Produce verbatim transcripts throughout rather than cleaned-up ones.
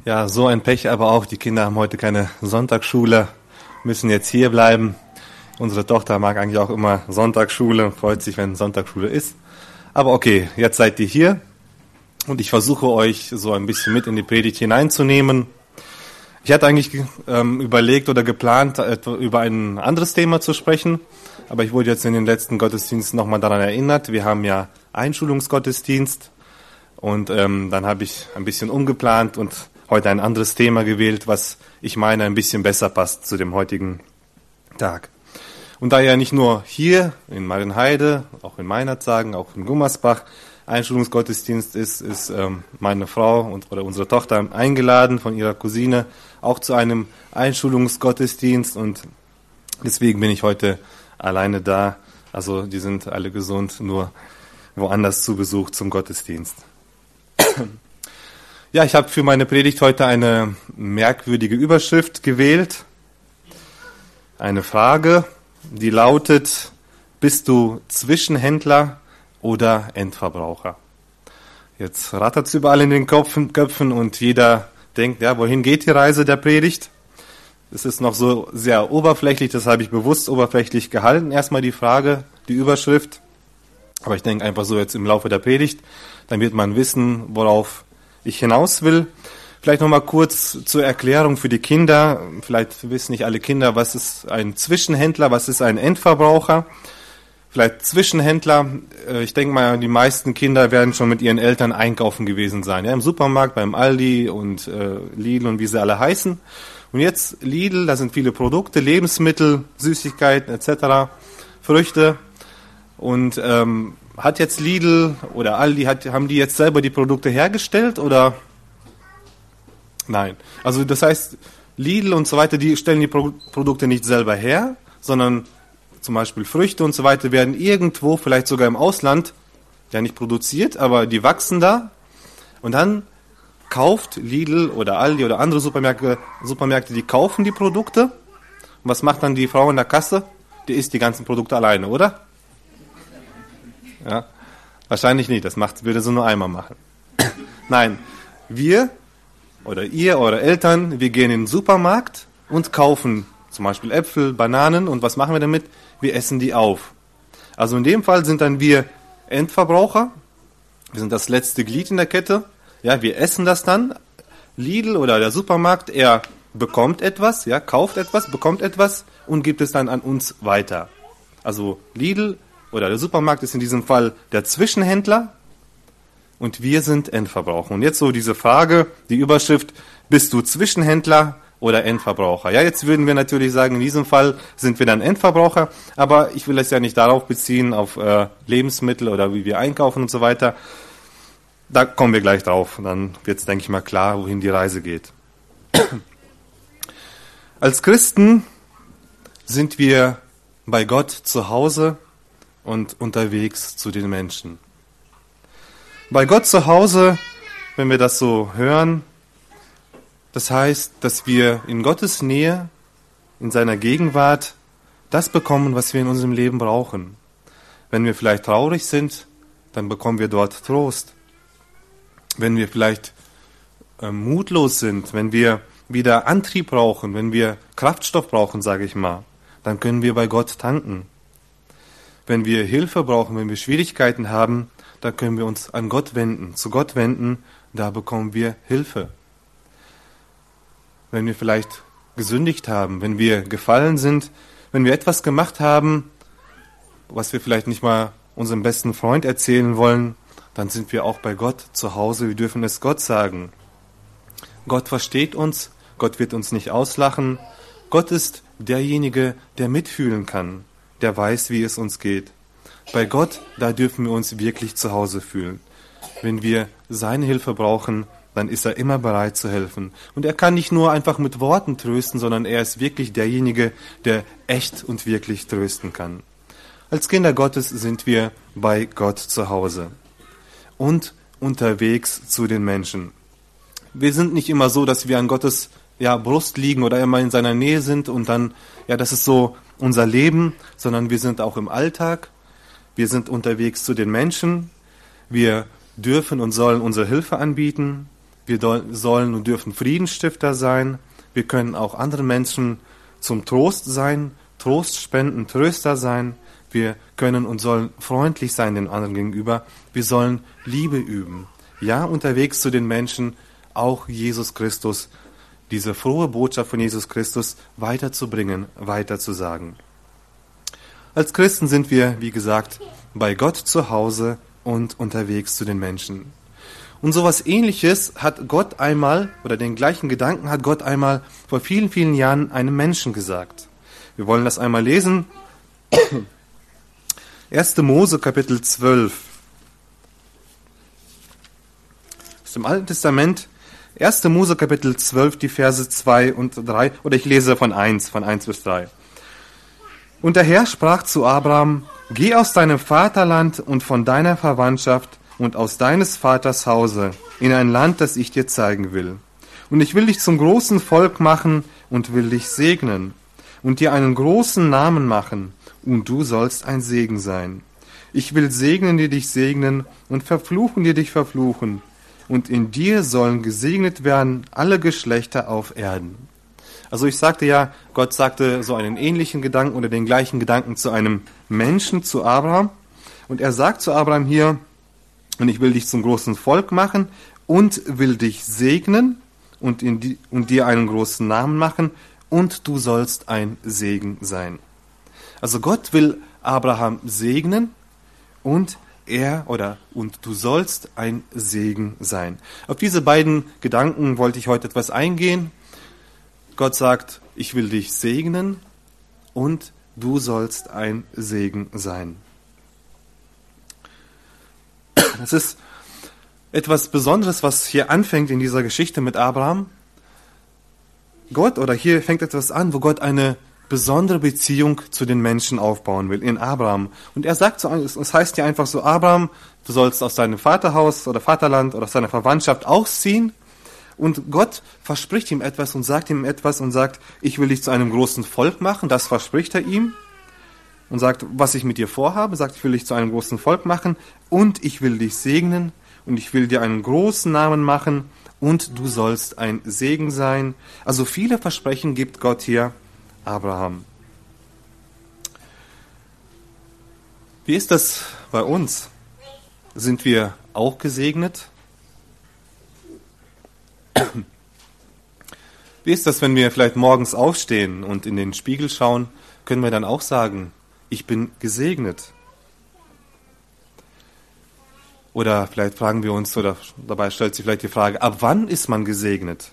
Ja, so ein Pech aber auch. Die Kinder haben heute keine Sonntagsschule, müssen jetzt hier bleiben. Unsere Tochter mag eigentlich auch immer Sonntagsschule, freut sich, wenn Sonntagsschule ist. Aber okay, jetzt seid ihr hier und ich versuche euch so ein bisschen mit in die Predigt hineinzunehmen. Ich hatte eigentlich ähm, überlegt oder geplant, über ein anderes Thema zu sprechen, aber ich wurde jetzt in den letzten Gottesdiensten nochmal daran erinnert. Wir haben ja Einschulungsgottesdienst und ähm, dann habe ich ein bisschen umgeplant und heute ein anderes Thema gewählt, was ich meine ein bisschen besser passt zu dem heutigen Tag. Und da ja nicht nur hier in Marienheide, auch in Meinerzagen, auch in Gummersbach Einschulungsgottesdienst ist, ist ähm, meine Frau und oder unsere Tochter eingeladen von ihrer Cousine auch zu einem Einschulungsgottesdienst und deswegen bin ich heute alleine da. Also die sind alle gesund, nur woanders zu Besuch zum Gottesdienst. Ja, ich habe für meine Predigt heute eine merkwürdige Überschrift gewählt. Eine Frage, die lautet: Bist du Zwischenhändler oder Endverbraucher? Jetzt rattert es überall in den Köpfen und jeder denkt, ja, wohin geht die Reise der Predigt? Es ist noch so sehr oberflächlich, das habe ich bewusst oberflächlich gehalten. Erstmal die Frage, die Überschrift. Aber ich denke einfach so jetzt im Laufe der Predigt, dann wird man wissen, worauf ich hinaus will. Vielleicht nochmal kurz zur Erklärung für die Kinder. Vielleicht wissen nicht alle Kinder, was ist ein Zwischenhändler, was ist ein Endverbraucher. Vielleicht Zwischenhändler, ich denke mal, die meisten Kinder werden schon mit ihren Eltern einkaufen gewesen sein. Ja, im Supermarkt, beim Aldi und äh, Lidl und wie sie alle heißen. Und jetzt Lidl, da sind viele Produkte, Lebensmittel, Süßigkeiten et cetera, Früchte. Und ähm, hat jetzt Lidl oder Aldi, hat, haben die jetzt selber die Produkte hergestellt oder? Nein. Also das heißt, Lidl und so weiter, die stellen die Pro- Produkte nicht selber her, sondern zum Beispiel Früchte und so weiter werden irgendwo, vielleicht sogar im Ausland, ja nicht produziert, aber die wachsen da. Und dann kauft Lidl oder Aldi oder andere Supermärkte, Supermärkte, die kaufen die Produkte. Und was macht dann die Frau in der Kasse? Die isst die ganzen Produkte alleine, oder? Ja, wahrscheinlich nicht. Das macht, würde sie nur einmal machen. Nein, wir oder ihr, eure Eltern, wir gehen in den Supermarkt und kaufen zum Beispiel Äpfel, Bananen und was machen wir damit? Wir essen die auf. Also in dem Fall sind dann wir Endverbraucher. Wir sind das letzte Glied in der Kette. Ja, wir essen das dann. Lidl oder der Supermarkt, er bekommt etwas, ja, kauft etwas, bekommt etwas und gibt es dann an uns weiter. Also Lidl oder der Supermarkt ist in diesem Fall der Zwischenhändler und wir sind Endverbraucher. Und jetzt so diese Frage, die Überschrift: Bist du Zwischenhändler oder Endverbraucher? Ja, jetzt würden wir natürlich sagen, in diesem Fall sind wir dann Endverbraucher, aber ich will es ja nicht darauf beziehen, auf äh, Lebensmittel oder wie wir einkaufen und so weiter. Da kommen wir gleich drauf. Dann wird es, denke ich mal, klar, wohin die Reise geht. Als Christen sind wir bei Gott zu Hause und unterwegs zu den Menschen. Bei Gott zu Hause, wenn wir das so hören, das heißt, dass wir in Gottes Nähe, in seiner Gegenwart, das bekommen, was wir in unserem Leben brauchen. Wenn wir vielleicht traurig sind, dann bekommen wir dort Trost. Wenn wir vielleicht äh, mutlos sind, wenn wir wieder Antrieb brauchen, wenn wir Kraftstoff brauchen, sage ich mal, dann können wir bei Gott tanken. Wenn wir Hilfe brauchen, wenn wir Schwierigkeiten haben, dann können wir uns an Gott wenden, zu Gott wenden, da bekommen wir Hilfe. Wenn wir vielleicht gesündigt haben, wenn wir gefallen sind, wenn wir etwas gemacht haben, was wir vielleicht nicht mal unserem besten Freund erzählen wollen, dann sind wir auch bei Gott zu Hause. Wir dürfen es Gott sagen. Gott versteht uns, Gott wird uns nicht auslachen. Gott ist derjenige, der mitfühlen kann, der weiß, wie es uns geht. Bei Gott, da dürfen wir uns wirklich zu Hause fühlen. Wenn wir seine Hilfe brauchen, dann ist er immer bereit zu helfen. Und er kann nicht nur einfach mit Worten trösten, sondern er ist wirklich derjenige, der echt und wirklich trösten kann. Als Kinder Gottes sind wir bei Gott zu Hause und unterwegs zu den Menschen. Wir sind nicht immer so, dass wir an Gottes ja, Brust liegen oder immer in seiner Nähe sind und dann, ja, das ist so unser Leben, sondern wir sind auch im Alltag, wir sind unterwegs zu den Menschen, wir dürfen und sollen unsere Hilfe anbieten, Wir sollen und dürfen Friedensstifter sein. Wir können auch anderen Menschen zum Trost sein, Trost spenden, Tröster sein. Wir können und sollen freundlich sein den anderen gegenüber. Wir sollen Liebe üben. Ja, unterwegs zu den Menschen auch Jesus Christus, diese frohe Botschaft von Jesus Christus weiterzubringen, weiterzusagen. Als Christen sind wir, wie gesagt, bei Gott zu Hause und unterwegs zu den Menschen. Und sowas Ähnliches hat Gott einmal, oder den gleichen Gedanken hat Gott einmal vor vielen, vielen Jahren einem Menschen gesagt. Wir wollen das einmal lesen. erster Mose, Kapitel zwölf. Aus dem Alten Testament, erster Mose, Kapitel zwölf, die Verse zwei und drei, oder ich lese von eins, von eins bis drei. Und der Herr sprach zu Abraham: Geh aus deinem Vaterland und von deiner Verwandtschaft und aus deines Vaters Hause in ein Land, das ich dir zeigen will. Und ich will dich zum großen Volk machen und will dich segnen und dir einen großen Namen machen, und du sollst ein Segen sein. Ich will segnen, die dich segnen, und verfluchen, die dich verfluchen. Und in dir sollen gesegnet werden alle Geschlechter auf Erden. Also ich sagte ja, Gott sagte so einen ähnlichen Gedanken oder den gleichen Gedanken zu einem Menschen, zu Abraham. Und er sagt zu Abraham hier: Und ich will dich zum großen Volk machen und will dich segnen und, in die, und dir einen großen Namen machen, und du sollst ein Segen sein. Also Gott will Abraham segnen und er oder und du sollst ein Segen sein. Auf diese beiden Gedanken wollte ich heute etwas eingehen. Gott sagt, ich will dich segnen und du sollst ein Segen sein. Das ist etwas Besonderes, was hier anfängt in dieser Geschichte mit Abraham. Gott, oder hier fängt etwas an, wo Gott eine besondere Beziehung zu den Menschen aufbauen will, in Abraham. Und er sagt so, es heißt ja einfach so: Abraham, du sollst aus deinem Vaterhaus oder Vaterland oder aus deiner Verwandtschaft ausziehen. Und Gott verspricht ihm etwas und sagt ihm etwas und sagt: Ich will dich zu einem großen Volk machen. Das verspricht er ihm. Und sagt, was ich mit dir vorhabe, sagt, ich will dich zu einem großen Volk machen und ich will dich segnen und ich will dir einen großen Namen machen und du sollst ein Segen sein. Also viele Versprechen gibt Gott hier Abraham. Wie ist das bei uns? Sind wir auch gesegnet? Wie ist das, wenn wir vielleicht morgens aufstehen und in den Spiegel schauen, können wir dann auch sagen: Ich bin gesegnet. Oder vielleicht fragen wir uns, oder dabei stellt sich vielleicht die Frage, ab wann ist man gesegnet?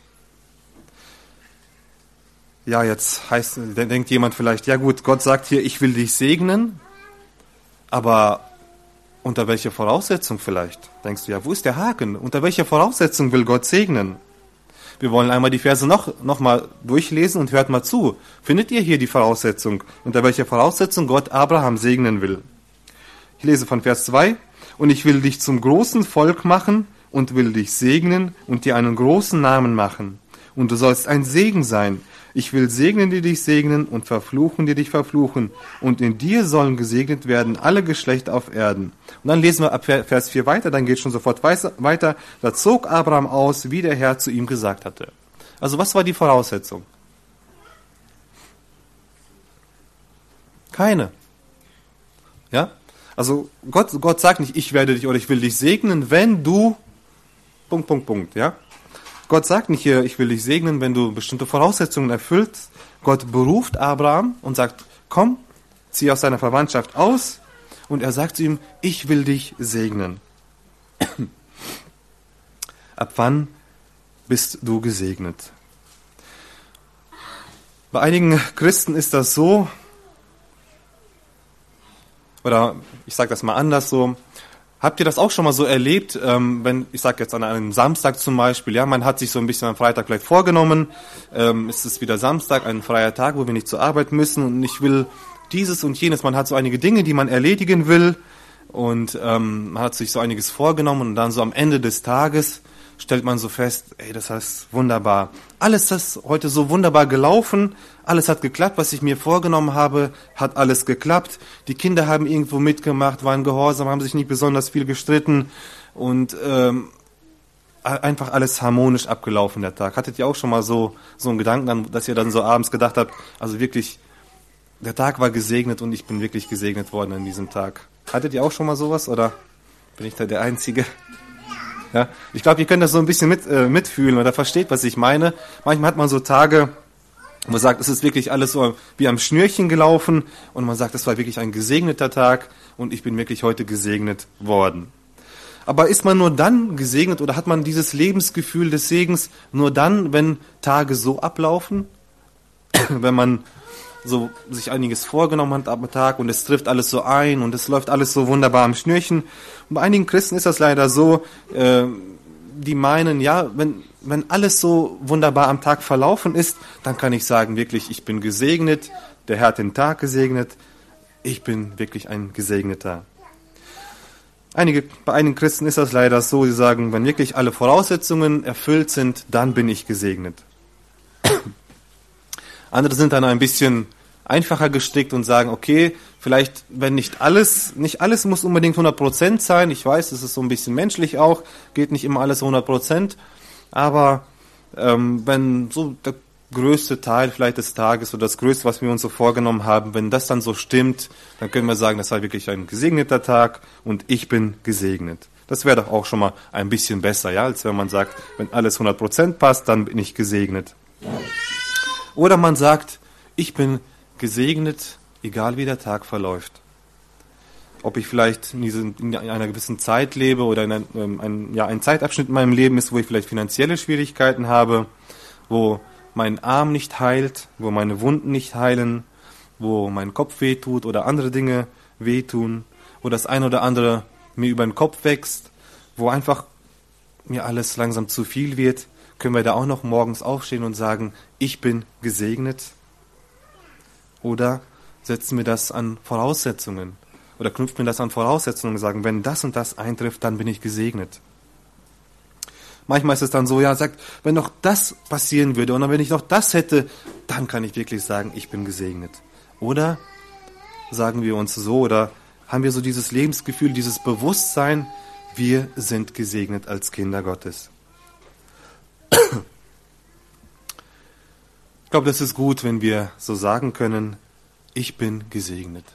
Ja, jetzt heißt, denkt jemand vielleicht, ja gut, Gott sagt hier, ich will dich segnen, aber unter welcher Voraussetzung vielleicht? Denkst du, ja, wo ist der Haken? Unter welcher Voraussetzung will Gott segnen? Wir wollen einmal die Verse noch, noch mal durchlesen und hört mal zu. Findet ihr hier die Voraussetzung, unter welcher Voraussetzung Gott Abraham segnen will? Ich lese von Vers zwei. Und ich will dich zum großen Volk machen und will dich segnen und dir einen großen Namen machen. Und du sollst ein Segen sein. Ich will segnen, die dich segnen und verfluchen, die dich verfluchen. Und in dir sollen gesegnet werden alle Geschlechter auf Erden. Und dann lesen wir ab Vers vier weiter, dann geht schon sofort weiter. Da zog Abraham aus, wie der Herr zu ihm gesagt hatte. Also was war die Voraussetzung? Keine. Ja? Also Gott, Gott sagt nicht, ich werde dich oder ich will dich segnen, wenn du... Punkt, Punkt, Punkt, ja? Gott sagt nicht hier, ich will dich segnen, wenn du bestimmte Voraussetzungen erfüllst. Gott beruft Abraham und sagt, komm, zieh aus deiner Verwandtschaft aus. Und er sagt zu ihm, ich will dich segnen. Ab wann bist du gesegnet? Bei einigen Christen ist das so, oder ich sage das mal anders so, habt ihr das auch schon mal so erlebt, ähm, wenn, ich sage jetzt an einem Samstag zum Beispiel, ja, man hat sich so ein bisschen am Freitag vielleicht vorgenommen, ähm, es ist wieder Samstag, ein freier Tag, wo wir nicht zur Arbeit müssen und ich will dieses und jenes, man hat so einige Dinge, die man erledigen will und ähm, man hat sich so einiges vorgenommen und dann so am Ende des Tages stellt man so fest, ey, das heißt wunderbar. Alles ist heute so wunderbar gelaufen, alles hat geklappt, was ich mir vorgenommen habe, hat alles geklappt. Die Kinder haben irgendwo mitgemacht, waren gehorsam, haben sich nicht besonders viel gestritten und ähm, einfach alles harmonisch abgelaufen, der Tag. Hattet ihr auch schon mal so, so einen Gedanken, dass ihr dann so abends gedacht habt, also wirklich, der Tag war gesegnet und ich bin wirklich gesegnet worden an diesem Tag. Hattet ihr auch schon mal sowas oder bin ich da der Einzige? Ja, ich glaube, ihr könnt das so ein bisschen mit, äh, mitfühlen oder versteht, was ich meine. Manchmal hat man so Tage, wo man sagt, es ist wirklich alles so wie am Schnürchen gelaufen und man sagt, es war wirklich ein gesegneter Tag und ich bin wirklich heute gesegnet worden. Aber ist man nur dann gesegnet oder hat man dieses Lebensgefühl des Segens nur dann, wenn Tage so ablaufen? Wenn man so sich einiges vorgenommen hat am Tag und es trifft alles so ein und es läuft alles so wunderbar am Schnürchen. Und bei einigen Christen ist das leider so, äh, die meinen, ja, wenn, wenn alles so wunderbar am Tag verlaufen ist, dann kann ich sagen, wirklich, ich bin gesegnet, der Herr hat den Tag gesegnet, ich bin wirklich ein Gesegneter. Einige, bei einigen Christen ist das leider so, sie sagen, wenn wirklich alle Voraussetzungen erfüllt sind, dann bin ich gesegnet. Andere sind dann ein bisschen einfacher gestrickt und sagen, okay, vielleicht, wenn nicht alles, nicht alles muss unbedingt hundert Prozent sein. Ich weiß, das ist so ein bisschen menschlich auch, geht nicht immer alles hundert Prozent. Aber ähm, wenn so der größte Teil vielleicht des Tages oder das Größte, was wir uns so vorgenommen haben, wenn das dann so stimmt, dann können wir sagen, das war wirklich ein gesegneter Tag und ich bin gesegnet. Das wäre doch auch schon mal ein bisschen besser, ja, als wenn man sagt, wenn alles hundert Prozent passt, dann bin ich gesegnet. Oder man sagt, ich bin gesegnet, egal wie der Tag verläuft. Ob ich vielleicht in, diesen, in einer gewissen Zeit lebe oder in ein, ein, ja, ein Zeitabschnitt in meinem Leben ist, wo ich vielleicht finanzielle Schwierigkeiten habe, wo mein Arm nicht heilt, wo meine Wunden nicht heilen, wo mein Kopf wehtut oder andere Dinge wehtun, wo das ein oder andere mir über den Kopf wächst, wo einfach mir alles langsam zu viel wird, können wir da auch noch morgens aufstehen und sagen, ich bin gesegnet? Oder setzen wir das an Voraussetzungen? Oder knüpfen wir das an Voraussetzungen und sagen, wenn das und das eintrifft, dann bin ich gesegnet? Manchmal ist es dann so, ja, sagt, wenn noch das passieren würde und wenn ich noch das hätte, dann kann ich wirklich sagen, ich bin gesegnet. Oder sagen wir uns so, oder haben wir so dieses Lebensgefühl, dieses Bewusstsein, wir sind gesegnet als Kinder Gottes. Ich glaube, das ist gut, wenn wir so sagen können, ich bin gesegnet.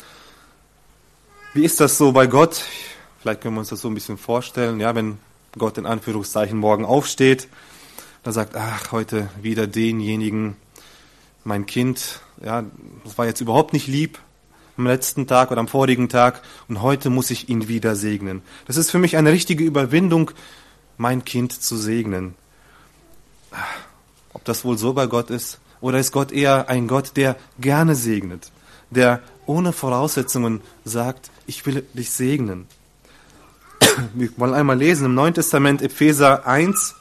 Wie ist das so bei Gott? Vielleicht können wir uns das so ein bisschen vorstellen, ja, wenn Gott in Anführungszeichen morgen aufsteht, dann sagt, ach, heute wieder denjenigen, mein Kind, ja, das war jetzt überhaupt nicht lieb am letzten Tag oder am vorigen Tag und heute muss ich ihn wieder segnen. Das ist für mich eine richtige Überwindung, mein Kind zu segnen. Ob das wohl so bei Gott ist? Oder ist Gott eher ein Gott, der gerne segnet, der ohne Voraussetzungen sagt, ich will dich segnen? Wir wollen einmal lesen im Neuen Testament, Epheser eins.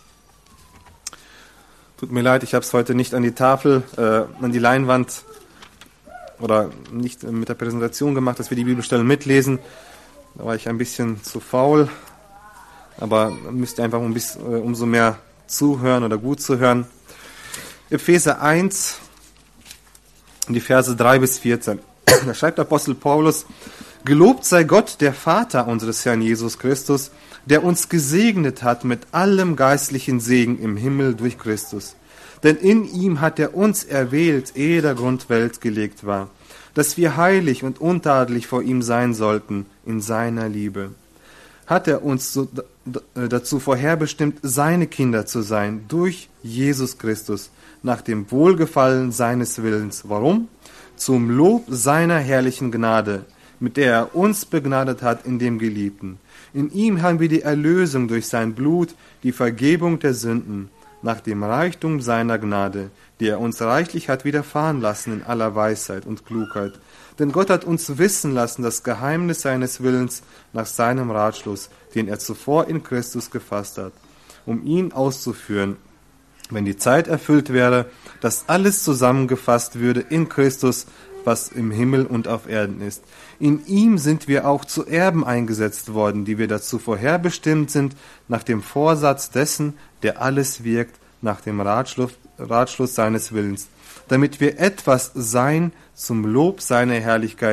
Tut mir leid, ich habe es heute nicht an die Tafel, äh, an die Leinwand oder nicht mit der Präsentation gemacht, dass wir die Bibelstellen mitlesen. Da war ich ein bisschen zu faul, aber müsst ihr einfach ein bisschen, äh, umso mehr zuhören oder gut zuhören. Epheser eins, die Verse drei bis vierzehn. Da schreibt Apostel Paulus, gelobt sei Gott, der Vater unseres Herrn Jesus Christus, der uns gesegnet hat mit allem geistlichen Segen im Himmel durch Christus. Denn in ihm hat er uns erwählt, ehe der Grundwelt gelegt war, dass wir heilig und untadelig vor ihm sein sollten in seiner Liebe. Hat er uns so dazu vorherbestimmt, seine Kinder zu sein, durch Jesus Christus, nach dem Wohlgefallen seines Willens. Warum? Zum Lob seiner herrlichen Gnade, mit der er uns begnadet hat in dem Geliebten. In ihm haben wir die Erlösung durch sein Blut, die Vergebung der Sünden, nach dem Reichtum seiner Gnade, die er uns reichlich hat widerfahren lassen in aller Weisheit und Klugheit. Denn Gott hat uns wissen lassen das Geheimnis seines Willens nach seinem Ratschluss, den er zuvor in Christus gefasst hat, um ihn auszuführen, wenn die Zeit erfüllt wäre, dass alles zusammengefasst würde in Christus, was im Himmel und auf Erden ist. In ihm sind wir auch zu Erben eingesetzt worden, die wir dazu vorherbestimmt sind, nach dem Vorsatz dessen, der alles wirkt, nach dem Ratschluss, Ratschluss seines Willens, damit wir etwas sein zum Lob seiner Herrlichkeit,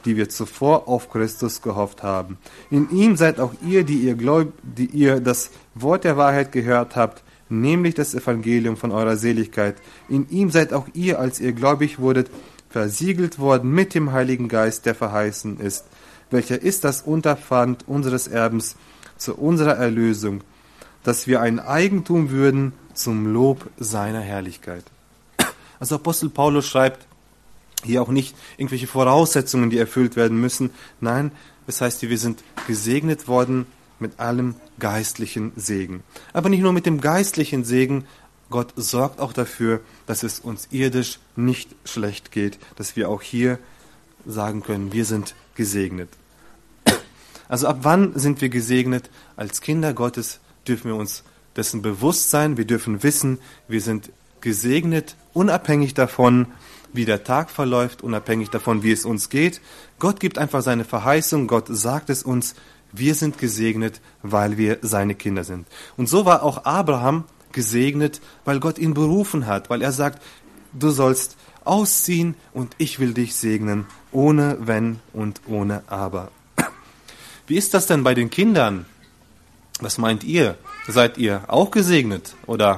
die wir zuvor auf Christus gehofft haben. In ihm seid auch ihr, die ihr, gläub, die ihr das Wort der Wahrheit gehört habt, nämlich das Evangelium von eurer Seligkeit. In ihm seid auch ihr, als ihr gläubig wurdet, versiegelt worden mit dem Heiligen Geist, der verheißen ist, welcher ist das Unterpfand unseres Erbens zu unserer Erlösung, dass wir ein Eigentum würden zum Lob seiner Herrlichkeit. Also Apostel Paulus schreibt hier auch nicht irgendwelche Voraussetzungen, die erfüllt werden müssen. Nein, das heißt, wir sind gesegnet worden mit allem geistlichen Segen. Aber nicht nur mit dem geistlichen Segen, Gott sorgt auch dafür, dass es uns irdisch nicht schlecht geht, dass wir auch hier sagen können, wir sind gesegnet. Also ab wann sind wir gesegnet? Als Kinder Gottes dürfen wir uns dessen bewusst sein, wir dürfen wissen, wir sind gesegnet, unabhängig davon, wie der Tag verläuft, unabhängig davon, wie es uns geht. Gott gibt einfach seine Verheißung, Gott sagt es uns, wir sind gesegnet, weil wir seine Kinder sind. Und so war auch Abraham gesegnet, weil Gott ihn berufen hat, weil er sagt, du sollst ausziehen und ich will dich segnen, ohne Wenn und ohne Aber. Wie ist das denn bei den Kindern? Was meint ihr? Seid ihr auch gesegnet? Oder,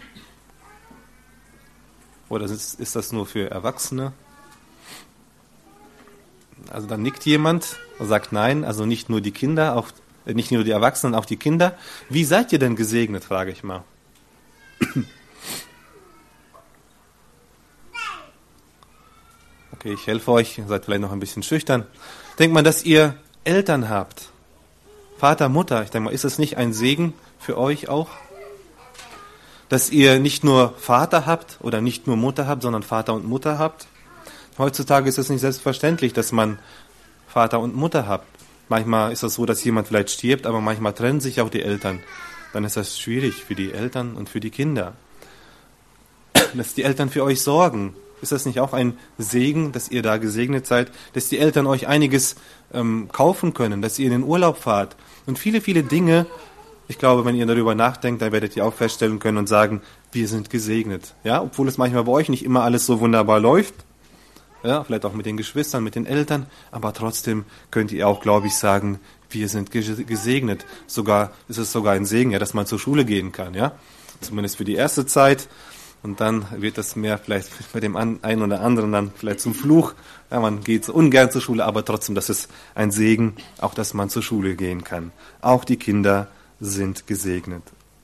oder ist, ist das nur für Erwachsene? Also dann nickt jemand und sagt nein, also nicht nur die Kinder, auch, nicht nur die Erwachsenen, auch die Kinder. Wie seid ihr denn gesegnet, frage ich mal. Okay, ich helfe euch, ihr seid vielleicht noch ein bisschen schüchtern. Denkt mal, dass ihr Eltern habt. Vater, Mutter, ich denke mal, ist es nicht ein Segen für euch auch? Dass ihr nicht nur Vater habt oder nicht nur Mutter habt, sondern Vater und Mutter habt? Heutzutage ist es nicht selbstverständlich, dass man Vater und Mutter hat. Manchmal ist es so, dass jemand vielleicht stirbt, aber manchmal trennen sich auch die Eltern. Dann ist das schwierig für die Eltern und für die Kinder. Dass die Eltern für euch sorgen. Ist das nicht auch ein Segen, dass ihr da gesegnet seid? Dass die Eltern euch einiges ähm, kaufen können, dass ihr in den Urlaub fahrt. Und viele, viele Dinge, ich glaube, wenn ihr darüber nachdenkt, dann werdet ihr auch feststellen können und sagen, wir sind gesegnet. Ja, obwohl es manchmal bei euch nicht immer alles so wunderbar läuft. Ja, vielleicht auch mit den Geschwistern, mit den Eltern. Aber trotzdem könnt ihr auch, glaube ich, sagen, wir sind gesegnet. Sogar, ist es sogar ein Segen, ja, dass man zur Schule gehen kann, ja. Zumindest für die erste Zeit. Und dann wird das mehr vielleicht bei dem einen oder anderen dann vielleicht zum Fluch. Ja, man geht so ungern zur Schule, aber trotzdem, das ist ein Segen, auch dass man zur Schule gehen kann. Auch die Kinder sind gesegnet.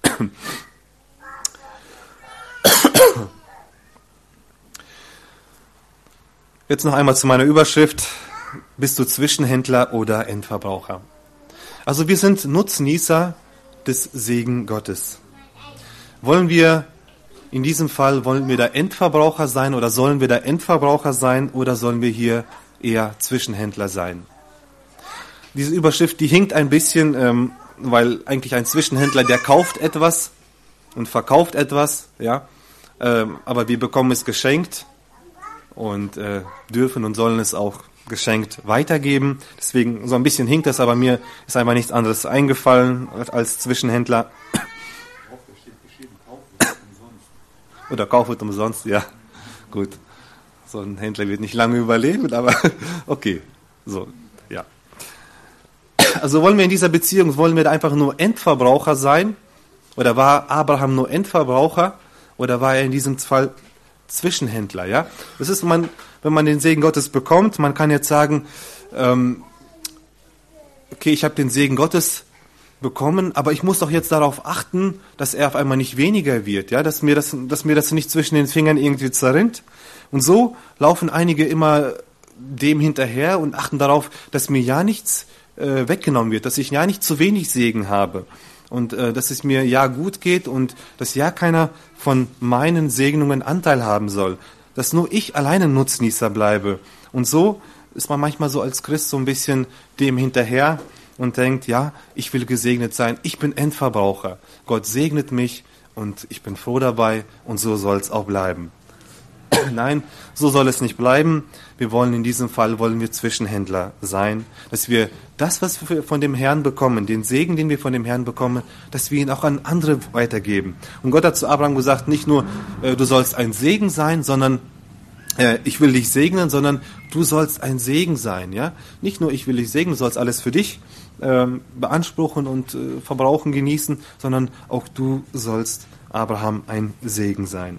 Jetzt noch einmal zu meiner Überschrift. Bist du Zwischenhändler oder Endverbraucher? Also wir sind Nutznießer des Segen Gottes. Wollen wir in diesem Fall, wollen wir da Endverbraucher sein oder sollen wir da Endverbraucher sein oder sollen wir hier eher Zwischenhändler sein? Diese Überschrift, die hinkt ein bisschen, ähm, weil eigentlich ein Zwischenhändler, der kauft etwas und verkauft etwas, ja, ähm, aber wir bekommen es geschenkt und äh, dürfen und sollen es auch geschenkt weitergeben. Deswegen so ein bisschen hinkt das, aber mir ist einfach nichts anderes eingefallen als Zwischenhändler. Oder Kauf wird umsonst, ja. Gut. So ein Händler wird nicht lange überleben, aber okay. So, ja. Also wollen wir in dieser Beziehung, wollen wir da einfach nur Endverbraucher sein? Oder war Abraham nur Endverbraucher? Oder war er in diesem Fall Zwischenhändler, ja? Das ist, man, wenn man den Segen Gottes bekommt, man kann jetzt sagen, ähm, okay, ich habe den Segen Gottes bekommen, aber ich muss doch jetzt darauf achten, dass er auf einmal nicht weniger wird, ja, dass mir das, dass mir das nicht zwischen den Fingern irgendwie zerrinnt. Und so laufen einige immer dem hinterher und achten darauf, dass mir ja nichts äh, weggenommen wird, dass ich ja nicht zu wenig Segen habe und äh, dass es mir ja gut geht und dass ja keiner von meinen Segnungen Anteil haben soll, dass nur ich alleine Nutznießer bleibe. Und so ist man manchmal so als Christ so ein bisschen dem hinterher und denkt, ja, ich will gesegnet sein, ich bin Endverbraucher. Gott segnet mich und ich bin froh dabei und so soll es auch bleiben. Nein, so soll es nicht bleiben. Wir wollen in diesem Fall, wollen wir Zwischenhändler sein, dass wir das, was wir von dem Herrn bekommen, den Segen, den wir von dem Herrn bekommen, dass wir ihn auch an andere weitergeben. Und Gott hat zu Abraham gesagt, nicht nur, äh, du sollst ein Segen sein, sondern äh, ich will dich segnen, sondern du sollst ein Segen sein, ja. Nicht nur ich will dich segnen, du sollst alles für dich ähm, beanspruchen und äh, verbrauchen, genießen, sondern auch du sollst Abraham ein Segen sein.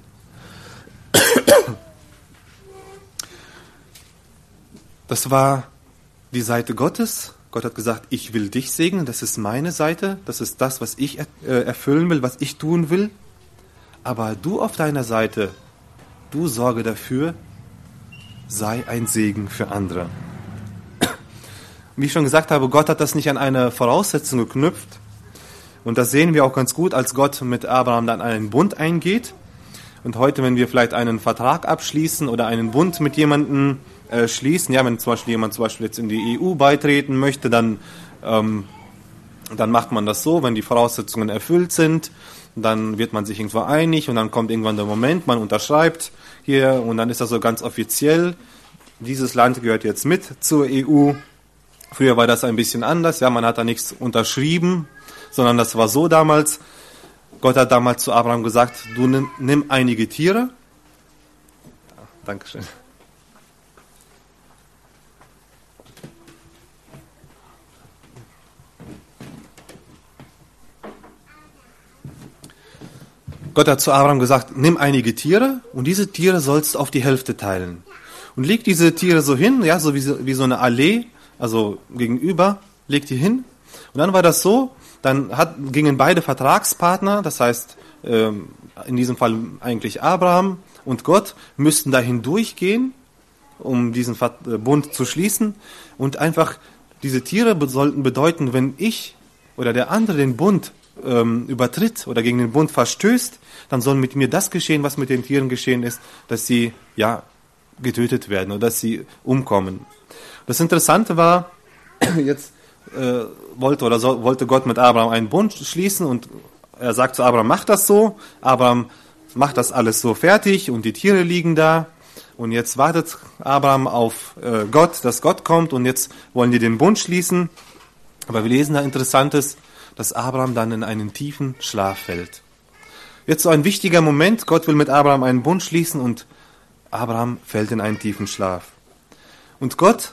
Das war die Seite Gottes. Gott hat gesagt, ich will dich segnen, das ist meine Seite, das ist das, was ich äh, erfüllen will, was ich tun will. Aber du auf deiner Seite, du sorge dafür, sei ein Segen für andere. Wie ich schon gesagt habe, Gott hat das nicht an eine Voraussetzung geknüpft. Und das sehen wir auch ganz gut, als Gott mit Abraham dann einen Bund eingeht. Und heute, wenn wir vielleicht einen Vertrag abschließen oder einen Bund mit jemandem äh, schließen, ja, wenn zum Beispiel jemand zum Beispiel jetzt in die E U beitreten möchte, dann, ähm, dann macht man das so, wenn die Voraussetzungen erfüllt sind, dann wird man sich irgendwo einig und dann kommt irgendwann der Moment, man unterschreibt hier und dann ist das so ganz offiziell. Dieses Land gehört jetzt mit zur E U. Früher war das ein bisschen anders, ja, man hat da nichts unterschrieben, sondern das war so damals. Gott hat damals zu Abraham gesagt, du nimm, nimm einige Tiere. Ja, Dankeschön. Gott hat zu Abraham gesagt, nimm einige Tiere und diese Tiere sollst du auf die Hälfte teilen. Und leg diese Tiere so hin, ja, so wie, so wie so eine Allee, also gegenüber, leg die hin. Und dann war das so, dann hat, gingen beide Vertragspartner, das heißt ähm, in diesem Fall eigentlich Abraham und Gott, müssten da hindurchgehen, um diesen Bund zu schließen. Und einfach diese Tiere be- sollten bedeuten, wenn ich oder der andere den Bund ähm, übertritt oder gegen den Bund verstößt, dann soll mit mir das geschehen, was mit den Tieren geschehen ist, dass sie ja getötet werden oder dass sie umkommen. Das Interessante war, jetzt äh, wollte oder so, wollte Gott mit Abraham einen Bund schließen und er sagt zu Abraham, mach das so. Abraham macht das alles so fertig und die Tiere liegen da und jetzt wartet Abraham auf äh, Gott, dass Gott kommt und jetzt wollen die den Bund schließen. Aber wir lesen da Interessantes, dass Abraham dann in einen tiefen Schlaf fällt. Jetzt so ein wichtiger Moment, Gott will mit Abraham einen Bund schließen und Abraham fällt in einen tiefen Schlaf. Und Gott,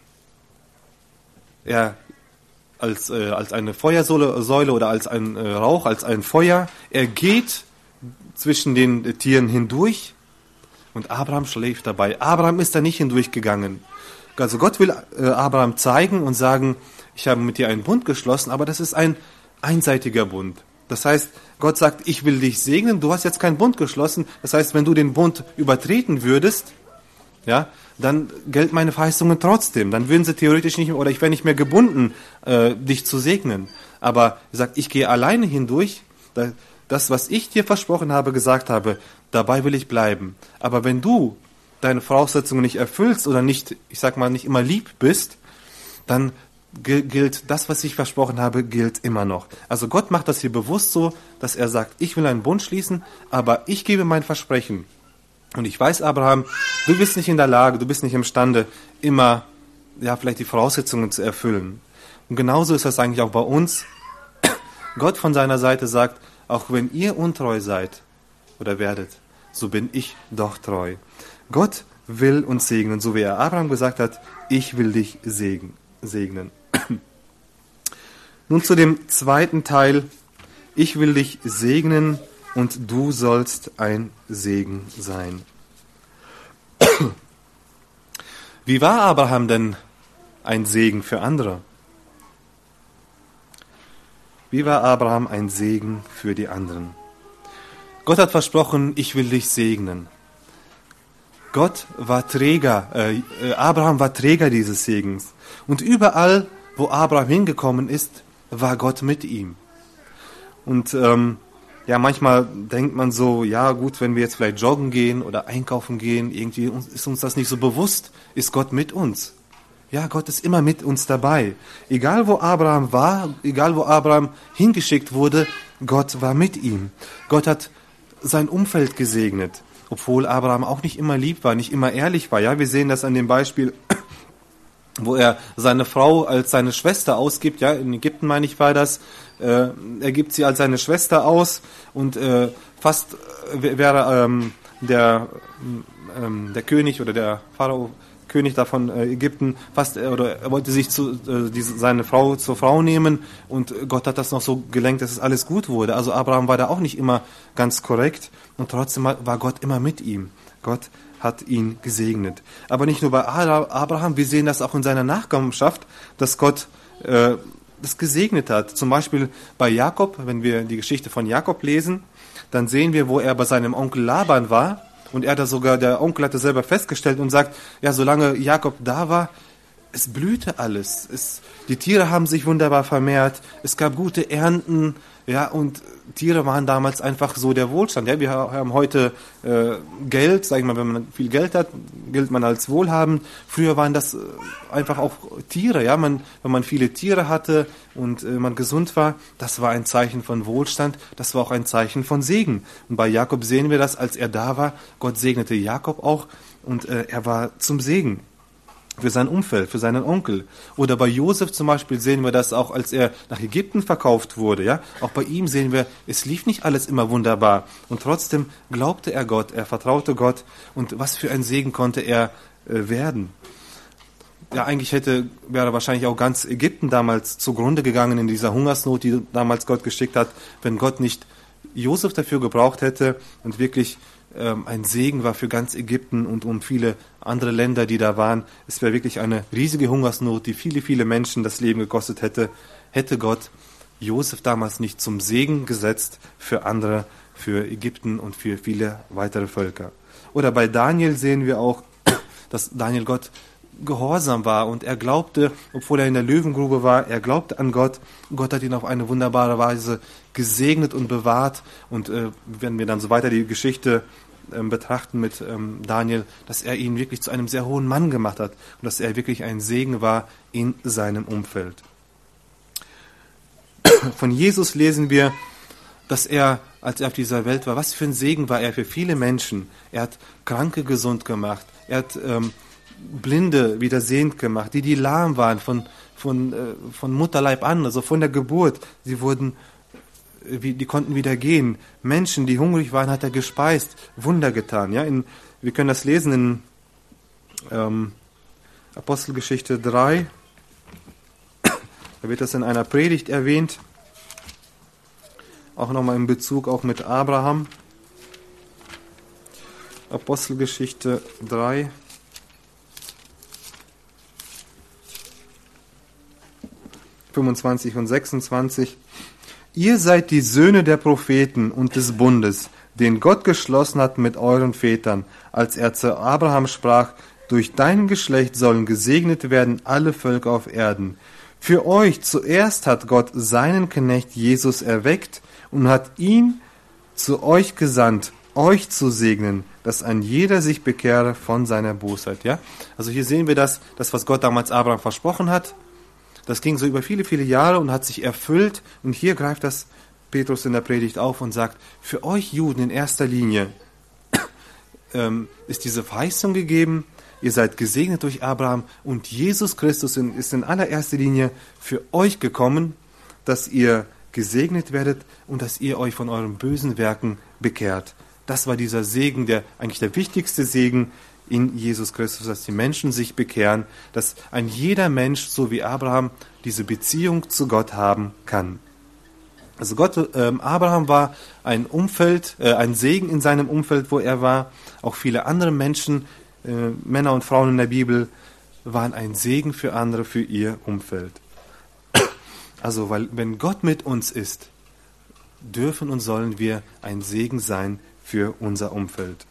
er als, äh, als eine Feuersäule Säule oder als ein äh, Rauch, als ein Feuer, er geht zwischen den äh, Tieren hindurch und Abraham schläft dabei. Abraham ist da nicht hindurchgegangen. Also Gott will äh, Abraham zeigen und sagen, ich habe mit dir einen Bund geschlossen, aber das ist ein einseitiger Bund. Das heißt, Gott sagt, ich will dich segnen, du hast jetzt keinen Bund geschlossen. Das heißt, wenn du den Bund übertreten würdest, ja, dann gelten meine Verheißungen trotzdem. Dann würden sie theoretisch nicht mehr, oder ich wäre nicht mehr gebunden, äh, dich zu segnen. Aber er sagt, ich gehe alleine hindurch. Das, was ich dir versprochen habe, gesagt habe, dabei will ich bleiben. Aber wenn du deine Voraussetzungen nicht erfüllst oder nicht, ich sag mal, nicht immer lieb bist, dann gilt das, was ich versprochen habe, gilt immer noch. Also Gott macht das hier bewusst so, dass er sagt, ich will einen Bund schließen, aber ich gebe mein Versprechen. Und ich weiß, Abraham, du bist nicht in der Lage, du bist nicht imstande, immer, ja, vielleicht die Voraussetzungen zu erfüllen. Und genauso ist das eigentlich auch bei uns. Gott von seiner Seite sagt, auch wenn ihr untreu seid oder werdet, so bin ich doch treu. Gott will uns segnen, so wie er Abraham gesagt hat, ich will dich segnen. Nun zu dem zweiten Teil, ich will dich segnen und du sollst ein Segen sein. Wie war Abraham denn ein Segen für andere? Wie war Abraham ein Segen für die anderen? Gott hat versprochen, ich will dich segnen. Gott war Träger, äh, Abraham war Träger dieses Segens. Und überall, wo Abraham hingekommen ist, war Gott mit ihm. Und ähm, ja, manchmal denkt man so, ja gut, wenn wir jetzt vielleicht joggen gehen oder einkaufen gehen, irgendwie ist uns das nicht so bewusst, ist Gott mit uns. Ja, Gott ist immer mit uns dabei. Egal wo Abraham war, egal wo Abraham hingeschickt wurde, Gott war mit ihm. Gott hat sein Umfeld gesegnet, obwohl Abraham auch nicht immer lieb war, nicht immer ehrlich war. Ja, wir sehen das an dem Beispiel, wo er seine Frau als seine Schwester ausgibt. Ja, in Ägypten, meine ich, war das. Äh, er gibt sie als seine Schwester aus und äh, fast äh, wäre ähm, der ähm, der König oder der Pharao, König da von äh, Ägypten, fast, äh, oder er wollte sich zu, äh, diese, seine Frau zur Frau nehmen und Gott hat das noch so gelenkt, dass es alles gut wurde. Also Abraham war da auch nicht immer ganz korrekt und trotzdem war Gott immer mit ihm. Gott hat ihn gesegnet. Aber nicht nur bei Abraham, wir sehen das auch in seiner Nachkommenschaft, dass Gott äh, das gesegnet hat. Zum Beispiel bei Jakob, wenn wir die Geschichte von Jakob lesen, dann sehen wir, wo er bei seinem Onkel Laban war. Und er hat da sogar, der Onkel hatte selber festgestellt und sagt, ja, solange Jakob da war, es blühte alles. Es, die Tiere haben sich wunderbar vermehrt. Es gab gute Ernten. Ja, und Tiere waren damals einfach so der Wohlstand. Ja, wir haben heute äh, Geld, sag ich mal, wenn man viel Geld hat, gilt man als wohlhabend. Früher waren das äh, einfach auch Tiere. Ja, man, wenn man viele Tiere hatte und äh, man gesund war, das war ein Zeichen von Wohlstand. Das war auch ein Zeichen von Segen. Und bei Jakob sehen wir das, als er da war. Gott segnete Jakob auch und äh, er war zum Segen für sein Umfeld, für seinen Onkel. Oder bei Josef zum Beispiel sehen wir das auch, als er nach Ägypten verkauft wurde. Ja, auch bei ihm sehen wir, es lief nicht alles immer wunderbar. Und trotzdem glaubte er Gott, er vertraute Gott. Und was für ein Segen konnte er äh, werden. Ja, eigentlich hätte, wäre wahrscheinlich auch ganz Ägypten damals zugrunde gegangen in dieser Hungersnot, die damals Gott geschickt hat, wenn Gott nicht Josef dafür gebraucht hätte und wirklich ähm, ein Segen war für ganz Ägypten und um viele andere Länder, die da waren. Es wäre wirklich eine riesige Hungersnot, die viele, viele Menschen das Leben gekostet hätte, hätte Gott Josef damals nicht zum Segen gesetzt für andere, für Ägypten und für viele weitere Völker. Oder bei Daniel sehen wir auch, dass Daniel Gott gehorsam war und er glaubte, obwohl er in der Löwengrube war, er glaubte an Gott. Gott hat ihn auf eine wunderbare Weise gesegnet und bewahrt. Und äh, wenn wir dann so weiter die Geschichte ähm, betrachten mit ähm, Daniel, dass er ihn wirklich zu einem sehr hohen Mann gemacht hat und dass er wirklich ein Segen war in seinem Umfeld. Von Jesus lesen wir, dass er, als er auf dieser Welt war, was für ein Segen war er für viele Menschen. Er hat Kranke gesund gemacht, er hat ähm, Blinde wieder sehend gemacht, die, die lahm waren von, von, äh, von Mutterleib an, also von der Geburt. Sie wurden, äh, wie, die konnten wieder gehen. Menschen, die hungrig waren, hat er gespeist, Wunder getan. Ja, in, wir können das lesen in ähm, Apostelgeschichte drei. Da wird das in einer Predigt erwähnt. Auch nochmal in Bezug auch mit Abraham. Apostelgeschichte drei. fünfundzwanzig und sechsundzwanzig. Ihr seid die Söhne der Propheten und des Bundes, den Gott geschlossen hat mit euren Vätern, als er zu Abraham sprach, durch dein Geschlecht sollen gesegnet werden alle Völker auf Erden. Für euch zuerst hat Gott seinen Knecht Jesus erweckt und hat ihn zu euch gesandt, euch zu segnen, dass ein jeder sich bekehre von seiner Bosheit. Ja? Also hier sehen wir das, das, was Gott damals Abraham versprochen hat. Das ging so über viele, viele Jahre und hat sich erfüllt. Und hier greift das Petrus in der Predigt auf und sagt, für euch Juden in erster Linie ähm, ist diese Verheißung gegeben, ihr seid gesegnet durch Abraham und Jesus Christus in, ist in allererster Linie für euch gekommen, dass ihr gesegnet werdet und dass ihr euch von euren bösen Werken bekehrt. Das war dieser Segen, der eigentlich der wichtigste Segen in Jesus Christus, dass die Menschen sich bekehren, dass ein jeder Mensch, so wie Abraham, diese Beziehung zu Gott haben kann. Also Gott, äh, Abraham war ein Umfeld, äh, ein Segen in seinem Umfeld, wo er war. Auch viele andere Menschen, äh, Männer und Frauen in der Bibel, waren ein Segen für andere, für ihr Umfeld. Also, weil wenn Gott mit uns ist, dürfen und sollen wir ein Segen sein für unser Umfeld.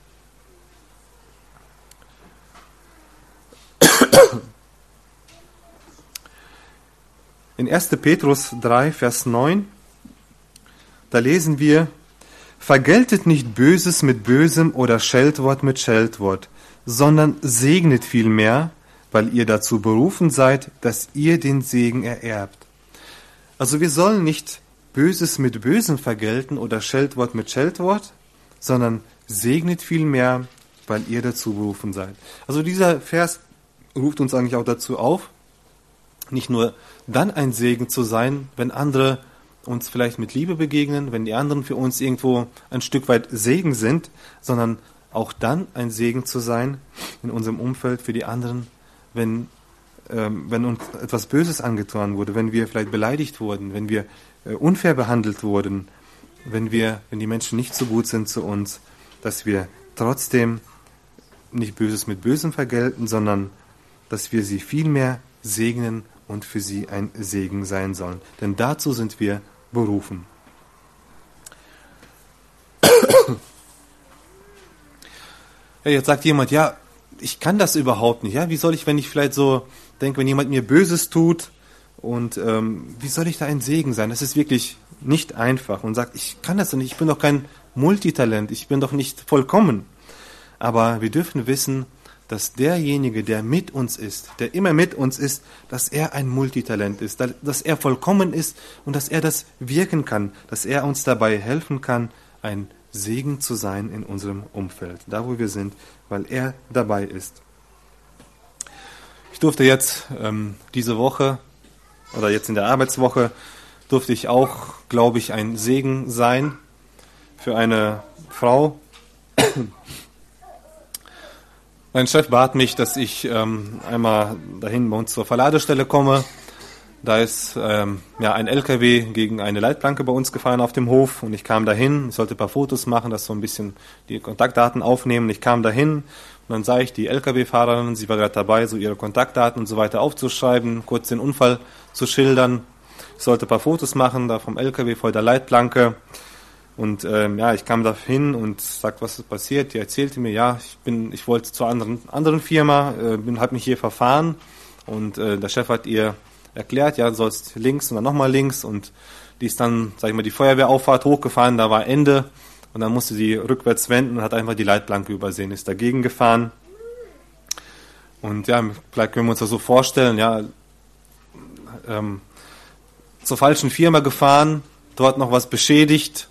In erster Petrus drei, Vers neun, da lesen wir, vergeltet nicht Böses mit Bösem oder Scheltwort mit Scheltwort, sondern segnet vielmehr, weil ihr dazu berufen seid, dass ihr den Segen ererbt. Also wir sollen nicht Böses mit Bösem vergelten oder Scheltwort mit Scheltwort, sondern segnet vielmehr, weil ihr dazu berufen seid. Also dieser Vers ruft uns eigentlich auch dazu auf, nicht nur dann ein Segen zu sein, wenn andere uns vielleicht mit Liebe begegnen, wenn die anderen für uns irgendwo ein Stück weit Segen sind, sondern auch dann ein Segen zu sein in unserem Umfeld für die anderen, wenn, ähm, wenn uns etwas Böses angetan wurde, wenn wir vielleicht beleidigt wurden, wenn wir äh, unfair behandelt wurden, wenn wir, wenn die Menschen nicht so gut sind zu uns, dass wir trotzdem nicht Böses mit Bösem vergelten, sondern dass wir sie vielmehr segnen und für sie ein Segen sein sollen. Denn dazu sind wir berufen. Ja, jetzt sagt jemand, ja, ich kann das überhaupt nicht. Ja, wie soll ich, wenn ich vielleicht so denke, wenn jemand mir Böses tut, und ähm, wie soll ich da ein Segen sein? Das ist wirklich nicht einfach. Und sagt, ich kann das doch nicht, ich bin doch kein Multitalent, ich bin doch nicht vollkommen. Aber wir dürfen wissen, dass derjenige, der mit uns ist, der immer mit uns ist, dass er ein Multitalent ist, dass er vollkommen ist und dass er das wirken kann, dass er uns dabei helfen kann, ein Segen zu sein in unserem Umfeld, da wo wir sind, weil er dabei ist. Ich durfte jetzt ähm, diese Woche oder jetzt in der Arbeitswoche durfte ich auch, glaube ich, ein Segen sein für eine Frau. Mein Chef bat mich, dass ich ähm, einmal dahin bei uns zur Verladestelle komme. Da ist ähm, ja ein L K W gegen eine Leitplanke bei uns gefahren auf dem Hof und ich kam dahin. Ich sollte ein paar Fotos machen, das so ein bisschen die Kontaktdaten aufnehmen. Ich kam dahin und dann sah ich die L K W-Fahrerin, sie war gerade dabei, so ihre Kontaktdaten und so weiter aufzuschreiben, kurz den Unfall zu schildern. Ich sollte ein paar Fotos machen, da vom L K W vor der Leitplanke. Und ähm, ja, ich kam da hin und sagte, was ist passiert. Die erzählte mir, ja, ich bin, ich wollte zur anderen anderen Firma, äh, bin, habe mich hier verfahren und äh, der Chef hat ihr erklärt, ja, du sollst links und dann nochmal links und die ist dann, sag ich mal, die Feuerwehrauffahrt hochgefahren, da war Ende und dann musste sie rückwärts wenden und hat einfach die Leitplanke übersehen, ist dagegen gefahren. Und ja, vielleicht können wir uns das so vorstellen, ja, ähm, zur falschen Firma gefahren, dort noch was beschädigt.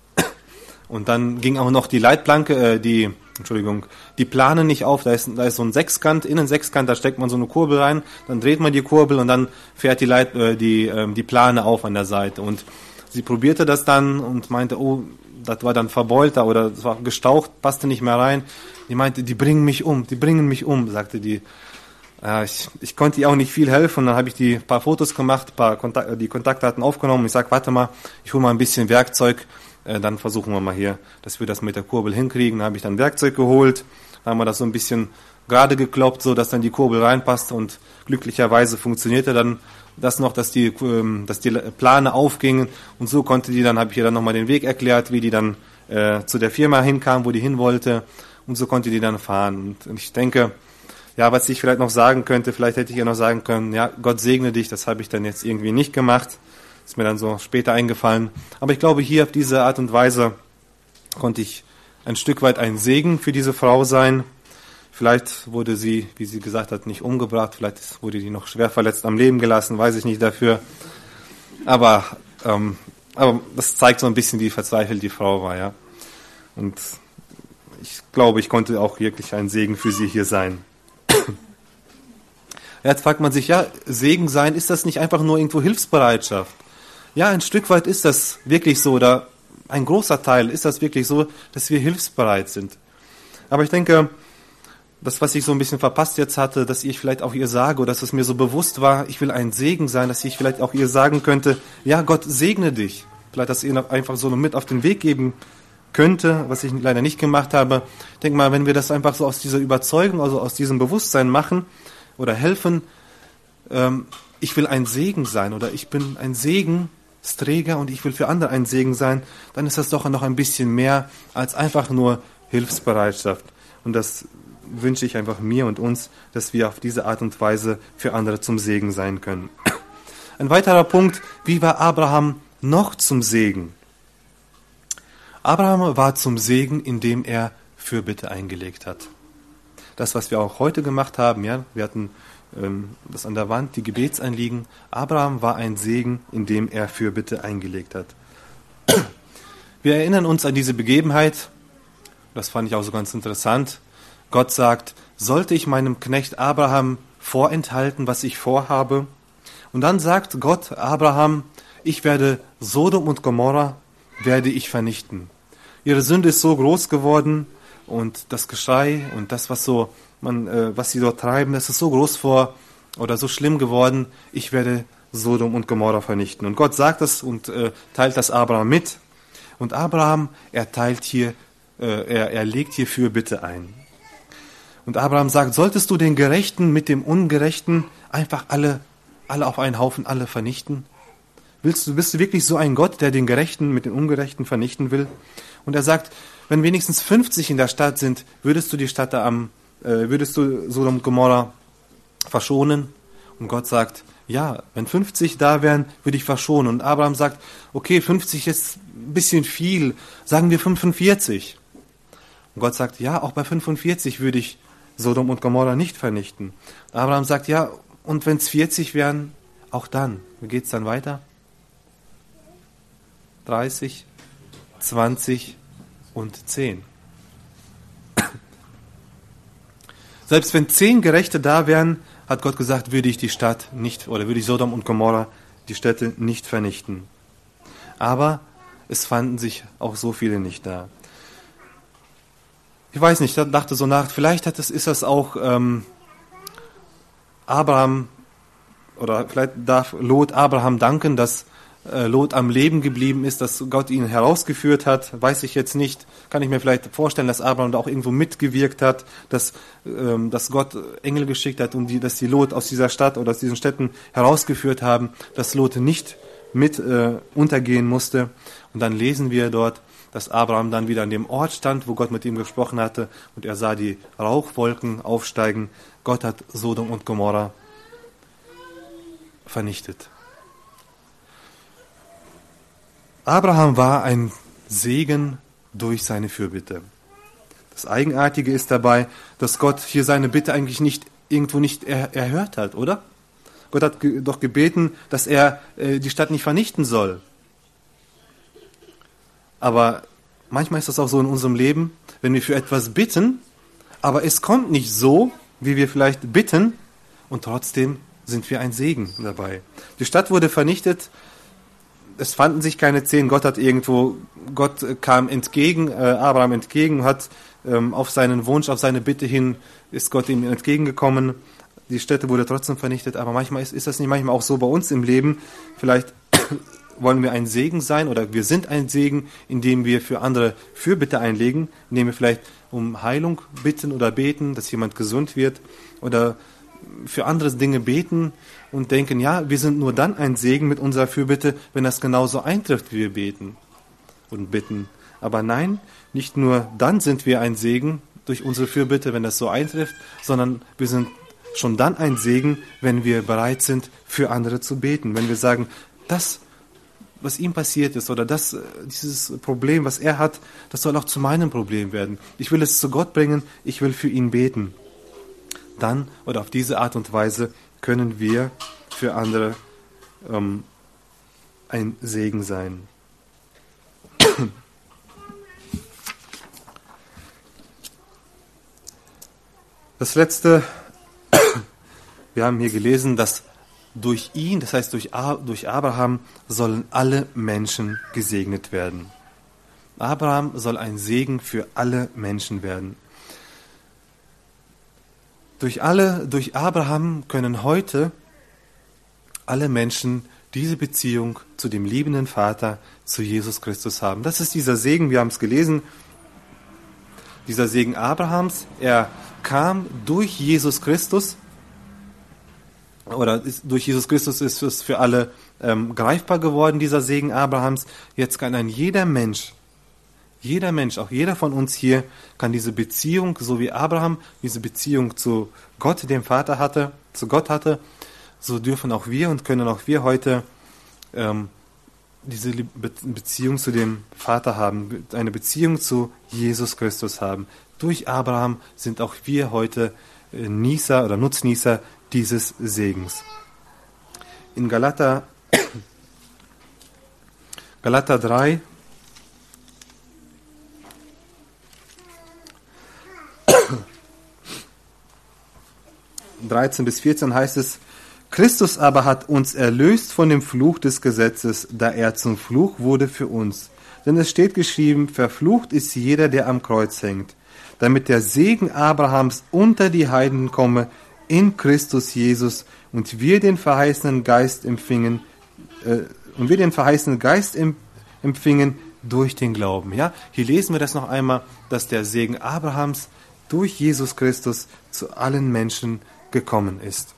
Und dann ging auch noch die Leitplanke, äh, die, Entschuldigung, die Plane nicht auf. Da ist, da ist so ein Sechskant, Innensechskant, da steckt man so eine Kurbel rein, dann dreht man die Kurbel und dann fährt die Leit, äh, die, äh, die Plane auf an der Seite. Und sie probierte das dann und meinte, oh, das war dann verbeult oder das war gestaucht, passte nicht mehr rein. Die meinte, die bringen mich um, die bringen mich um, sagte die. Ja, ich, ich konnte ihr auch nicht viel helfen. Dann habe ich die paar Fotos gemacht, paar Kontakt, die Kontaktdaten aufgenommen. Ich sag, warte mal, ich hole mal ein bisschen Werkzeug. Dann versuchen wir mal hier, dass wir das mit der Kurbel hinkriegen. Da habe ich dann Werkzeug geholt, dann haben wir das so ein bisschen gerade gekloppt, so dass dann die Kurbel reinpasst und glücklicherweise funktionierte dann das noch, dass die, dass die Plane aufgingen und so konnte die dann, habe ich ihr dann nochmal den Weg erklärt, wie die dann äh, zu der Firma hinkam, wo die hin wollte und so konnte die dann fahren. Und ich denke, ja, was ich vielleicht noch sagen könnte, vielleicht hätte ich ihr noch sagen können, ja, Gott segne dich, das habe ich dann jetzt irgendwie nicht gemacht. Ist mir dann so später eingefallen. Aber ich glaube, hier auf diese Art und Weise konnte ich ein Stück weit ein Segen für diese Frau sein. Vielleicht wurde sie, wie sie gesagt hat, nicht umgebracht. Vielleicht wurde die noch schwer verletzt am Leben gelassen. Weiß ich nicht dafür. Aber, ähm, aber das zeigt so ein bisschen, wie verzweifelt die Frau war. Ja. Und ich glaube, ich konnte auch wirklich ein Segen für sie hier sein. Jetzt fragt man sich, ja, Segen sein, ist das nicht einfach nur irgendwo Hilfsbereitschaft? Ja, ein Stück weit ist das wirklich so, oder ein großer Teil ist das wirklich so, dass wir hilfsbereit sind. Aber ich denke, das, was ich so ein bisschen verpasst jetzt hatte, dass ich vielleicht auch ihr sage, oder dass es mir so bewusst war, ich will ein Segen sein, dass ich vielleicht auch ihr sagen könnte, ja, Gott segne dich. Vielleicht, dass ihr noch einfach so mit auf den Weg geben könnte, was ich leider nicht gemacht habe. Ich denke mal, wenn wir das einfach so aus dieser Überzeugung, also aus diesem Bewusstsein machen oder helfen, ähm, ich will ein Segen sein oder ich bin ein Segen, Träger und ich will für andere ein Segen sein, dann ist das doch noch ein bisschen mehr als einfach nur Hilfsbereitschaft. Und das wünsche ich einfach mir und uns, dass wir auf diese Art und Weise für andere zum Segen sein können. Ein weiterer Punkt, wie war Abraham noch zum Segen? Abraham war zum Segen, indem er Fürbitte eingelegt hat. Das, was wir auch heute gemacht haben, ja, wir hatten das an der Wand, die Gebetsanliegen. Abraham war ein Segen, indem er Fürbitte eingelegt hat. Wir erinnern uns an diese Begebenheit, das fand ich auch so ganz interessant. Gott sagt, sollte ich meinem Knecht Abraham vorenthalten, was ich vorhabe? Und dann sagt Gott Abraham, ich werde Sodom und Gomorra, werde ich vernichten. Ihre Sünde ist so groß geworden, und das Geschrei und das, was so man, äh, was sie dort treiben, das ist so groß vor oder so schlimm geworden, ich werde Sodom und Gomorra vernichten. Und Gott sagt das und äh, teilt das Abraham mit. Und Abraham, er teilt hier, äh, er, er legt hier Fürbitte ein. Und Abraham sagt, solltest du den Gerechten mit dem Ungerechten einfach alle, alle auf einen Haufen, alle vernichten? Willst du, bist du wirklich so ein Gott, der den Gerechten mit den Ungerechten vernichten will? Und er sagt, wenn wenigstens fünfzig in der Stadt sind, würdest du die Stadt da am, äh, würdest du Sodom und Gomorra verschonen? Und Gott sagt, ja, wenn fünfzig da wären, würde ich verschonen. Und Abraham sagt, okay, fünfzig ist ein bisschen viel, sagen wir fünfundvierzig. Und Gott sagt, ja, auch bei fünfundvierzig würde ich Sodom und Gomorra nicht vernichten. Abraham sagt, ja, und wenn es vierzig wären, auch dann. Wie geht es dann weiter? dreißig, zwanzig und zehn. Selbst wenn zehn Gerechte da wären, hat Gott gesagt, würde ich die Stadt nicht, oder würde ich Sodom und Gomorra, die Städte nicht vernichten. Aber es fanden sich auch so viele nicht da. Ich weiß nicht, ich dachte so nach, vielleicht hat das, ist das auch ähm, Abraham, oder vielleicht darf Lot Abraham danken, dass äh, Lot am Leben geblieben ist, dass Gott ihn herausgeführt hat, weiß ich jetzt nicht. Kann ich mir vielleicht vorstellen, dass Abraham da auch irgendwo mitgewirkt hat, dass, ähm, dass Gott Engel geschickt hat und die, dass die Lot aus dieser Stadt oder aus diesen Städten herausgeführt haben, dass Lot nicht mit äh, untergehen musste. Und dann lesen wir dort, dass Abraham dann wieder an dem Ort stand, wo Gott mit ihm gesprochen hatte, und er sah die Rauchwolken aufsteigen. Gott hat Sodom und Gomorra vernichtet. Abraham war ein Segen durch seine Fürbitte. Das Eigenartige ist dabei, dass Gott hier seine Bitte eigentlich nicht irgendwo nicht er, erhört hat, oder? Gott hat ge- doch gebeten, dass er äh, die Stadt nicht vernichten soll. Aber manchmal ist das auch so in unserem Leben, wenn wir für etwas bitten, aber es kommt nicht so, wie wir vielleicht bitten, und trotzdem sind wir ein Segen dabei. Die Stadt wurde vernichtet, es fanden sich keine zehn, Gott hat irgendwo, Gott kam entgegen, äh, Abraham entgegen, hat ähm, auf seinen Wunsch, auf seine Bitte hin, ist Gott ihm entgegengekommen. Die Stätte wurde trotzdem vernichtet, aber manchmal ist, ist das nicht manchmal auch so bei uns im Leben. Vielleicht wollen wir ein Segen sein oder wir sind ein Segen, indem wir für andere Fürbitte einlegen, indem wir vielleicht um Heilung bitten oder beten, dass jemand gesund wird oder für andere Dinge beten und denken, ja, wir sind nur dann ein Segen mit unserer Fürbitte, wenn das genauso eintrifft, wie wir beten und bitten. Aber nein, nicht nur dann sind wir ein Segen durch unsere Fürbitte, wenn das so eintrifft, sondern wir sind schon dann ein Segen, wenn wir bereit sind, für andere zu beten. Wenn wir sagen, das, was ihm passiert ist oder das, dieses Problem, was er hat, das soll auch zu meinem Problem werden. Ich will es zu Gott bringen, ich will für ihn beten. Dann oder auf diese Art und Weise können wir für andere ähm, ein Segen sein. Das letzte, wir haben hier gelesen, dass durch ihn, das heißt durch, durch Abraham, sollen alle Menschen gesegnet werden. Abraham soll ein Segen für alle Menschen werden. Durch alle, durch Abraham können heute alle Menschen diese Beziehung zu dem liebenden Vater, zu Jesus Christus haben. Das ist dieser Segen, wir haben es gelesen, dieser Segen Abrahams. Er kam durch Jesus Christus, oder ist, durch Jesus Christus ist es für alle ähm, greifbar geworden, dieser Segen Abrahams. Jetzt kann ein jeder Mensch, jeder Mensch, auch jeder von uns hier, kann diese Beziehung, so wie Abraham diese Beziehung zu Gott, dem Vater hatte, zu Gott hatte, so dürfen auch wir und können auch wir heute ähm, diese Be- Beziehung zu dem Vater haben, eine Beziehung zu Jesus Christus haben. Durch Abraham sind auch wir heute äh, Nießer oder Nutznießer dieses Segens. In Galater, Galater drei, dreizehn bis vierzehn heißt es, Christus aber hat uns erlöst von dem Fluch des Gesetzes, da er zum Fluch wurde für uns. Denn es steht geschrieben, verflucht ist jeder, der am Kreuz hängt. damit der Segen Abrahams unter die Heiden komme in Christus Jesus und wir den verheißenen Geist empfingen, äh, und wir den verheißenen Geist em, empfingen durch den Glauben. Ja, hier lesen wir das noch einmal, dass der Segen Abrahams durch Jesus Christus zu allen Menschen gekommen ist.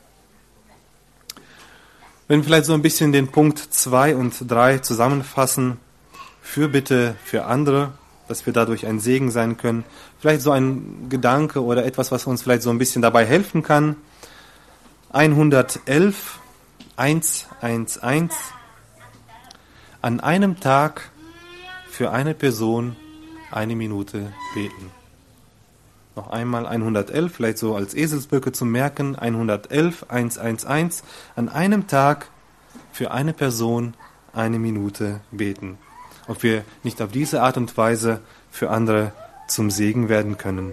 Wenn wir vielleicht so ein bisschen den Punkt zwei und drei zusammenfassen, Fürbitte für andere, dass wir dadurch ein Segen sein können. Vielleicht so ein Gedanke oder etwas, was uns vielleicht so ein bisschen dabei helfen kann. hundertelf, hundertelf. An einem Tag für eine Person eine Minute beten. Noch einmal hundertelf, vielleicht so als Eselsbrücke zum Merken. hundertelf, hundertelf. An einem Tag für eine Person eine Minute beten. Ob wir nicht auf diese Art und Weise für andere zum Segen werden können.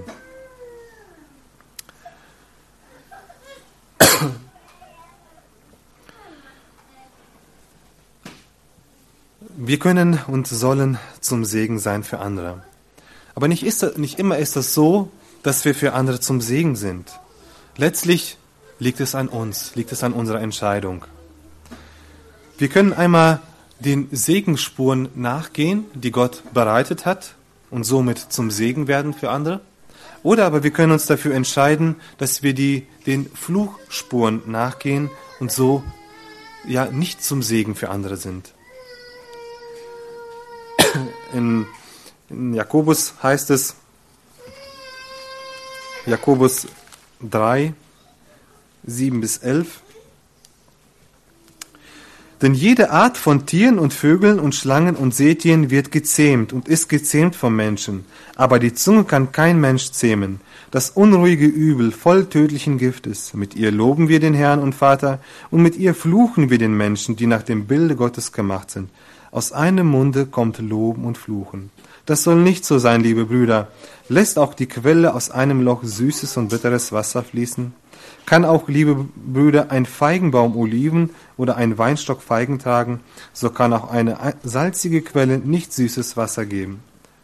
Wir können und sollen zum Segen sein für andere. Aber nicht, ist das, nicht immer ist das so, dass wir für andere zum Segen sind. Letztlich liegt es an uns, liegt es an unserer Entscheidung. Wir können einmal den Segensspuren nachgehen, die Gott bereitet hat und somit zum Segen werden für andere. Oder aber wir können uns dafür entscheiden, dass wir die, den Fluchspuren nachgehen und so ja nicht zum Segen für andere sind. In, in Jakobus heißt es, Jakobus drei, sieben bis elf, denn jede Art von Tieren und Vögeln und Schlangen und Seetieren wird gezähmt und ist gezähmt vom Menschen. Aber die Zunge kann kein Mensch zähmen. Das unruhige Übel voll tödlichen Giftes. Mit ihr loben wir den Herrn und Vater und mit ihr fluchen wir den Menschen, die nach dem Bilde Gottes gemacht sind. Aus einem Munde kommt Loben und Fluchen. Das soll nicht so sein, liebe Brüder. Lässt auch die Quelle aus einem Loch süßes und bitteres Wasser fließen? Kann auch, liebe Brüder, ein Feigenbaum Oliven oder ein Weinstock Feigen tragen, so kann auch eine salzige Quelle nicht süßes Wasser geben.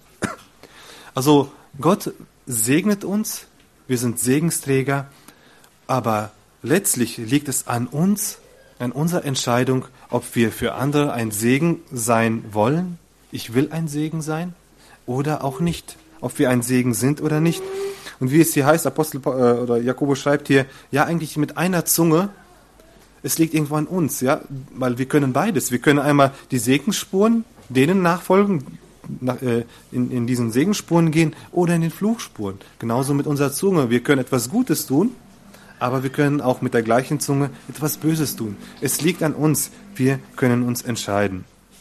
Also Gott segnet uns, wir sind Segensträger, aber letztlich liegt es an uns, an unserer Entscheidung, ob wir für andere ein Segen sein wollen, ich will ein Segen sein, oder auch nicht, ob wir ein Segen sind oder nicht. Und wie es hier heißt, Apostel äh, oder Jakobus schreibt hier, ja eigentlich mit einer Zunge, es liegt irgendwo an uns, ja, weil wir können beides. Wir können einmal die Segensspuren, denen nachfolgen, nach, äh, in, in diesen Segensspuren gehen oder in den Fluchspuren. Genauso mit unserer Zunge. Wir können etwas Gutes tun, aber wir können auch mit der gleichen Zunge etwas Böses tun. Es liegt an uns. Wir können uns entscheiden.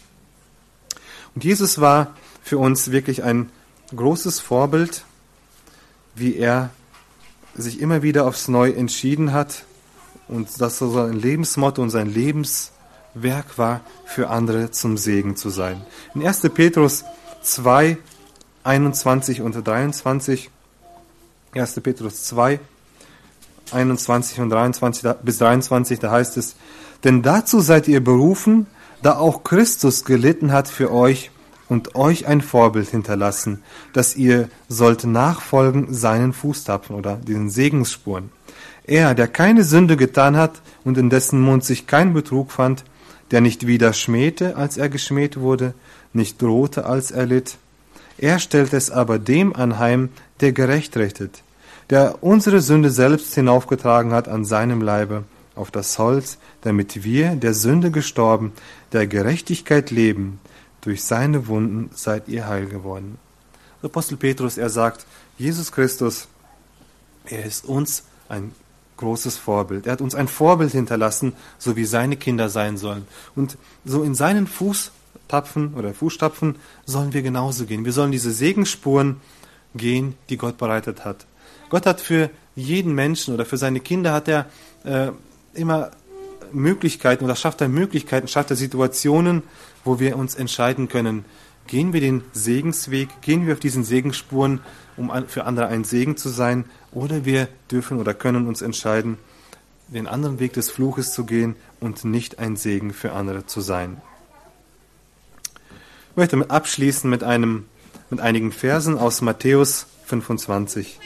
Und Jesus war für uns wirklich ein großes Vorbild, wie er sich immer wieder aufs Neue entschieden hat und dass so sein Lebensmotto und sein Lebenswerk war, für andere zum Segen zu sein. In erster Petrus zwei, einundzwanzig und dreiundzwanzig, erster Petrus zwei, einundzwanzig und dreiundzwanzig bis dreiundzwanzig, da heißt es, denn dazu seid ihr berufen, da auch Christus gelitten hat für euch und euch ein Vorbild hinterlassen, dass ihr sollt nachfolgen seinen Fußtapfen oder diesen Segensspuren. Er, der keine Sünde getan hat und in dessen Mund sich kein Betrug fand, der nicht wieder schmähte, als er geschmäht wurde, nicht drohte, als er litt. Er stellt es aber dem anheim, der gerecht richtet, der unsere Sünde selbst hinaufgetragen hat an seinem Leibe, auf das Holz, damit wir, der Sünde gestorben, der Gerechtigkeit leben. Durch seine Wunden seid ihr heil geworden. Apostel Petrus, er sagt, Jesus Christus, er ist uns ein großes Vorbild. Er hat uns ein Vorbild hinterlassen, so wie seine Kinder sein sollen. Und so in seinen Fußtapfen oder Fußstapfen sollen wir genauso gehen. Wir sollen diese Segensspuren gehen, die Gott bereitet hat. Gott hat für jeden Menschen oder für seine Kinder hat er äh, immer Möglichkeiten oder schafft er Möglichkeiten, schafft er Situationen, wo wir uns entscheiden können, gehen wir den Segensweg, gehen wir auf diesen Segensspuren, um für andere ein Segen zu sein, oder wir dürfen oder können uns entscheiden, den anderen Weg des Fluches zu gehen und nicht ein Segen für andere zu sein. Ich möchte abschließen mit einem, mit einigen Versen aus Matthäus fünfundzwanzig.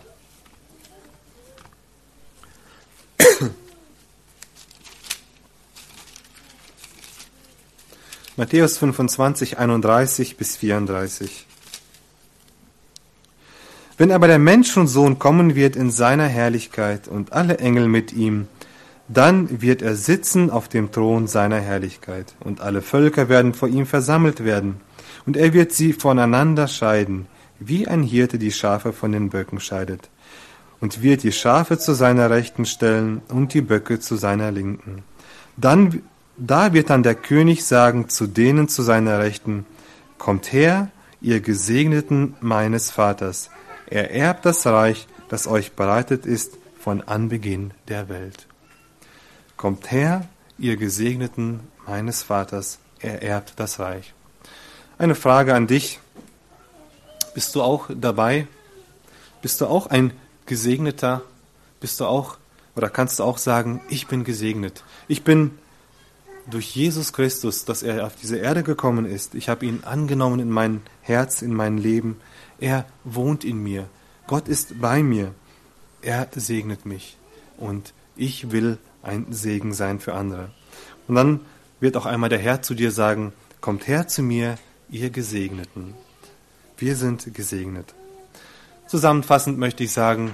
Matthäus fünfundzwanzig, einunddreißig bis vierunddreißig. Wenn aber der Menschensohn kommen wird in seiner Herrlichkeit und alle Engel mit ihm, dann wird er sitzen auf dem Thron seiner Herrlichkeit, und alle Völker werden vor ihm versammelt werden, und er wird sie voneinander scheiden, wie ein Hirte die Schafe von den Böcken scheidet, und wird die Schafe zu seiner Rechten stellen und die Böcke zu seiner Linken. Dann, da wird dann der König sagen zu denen zu seiner Rechten: Kommt her, ihr Gesegneten meines Vaters, ererbt das Reich, das euch bereitet ist von Anbeginn der Welt. Kommt her, ihr Gesegneten meines Vaters, ererbt das Reich. Eine Frage an dich. Bist du auch dabei? Bist du auch ein Gesegneter? Bist du auch, oder kannst du auch sagen, ich bin gesegnet? Ich bin durch Jesus Christus, dass er auf diese Erde gekommen ist. Ich habe ihn angenommen in mein Herz, in mein Leben. Er wohnt in mir. Gott ist bei mir. Er segnet mich. Und ich will ein Segen sein für andere. Und dann wird auch einmal der Herr zu dir sagen: Kommt her zu mir, ihr Gesegneten. Wir sind gesegnet. Zusammenfassend möchte ich sagen,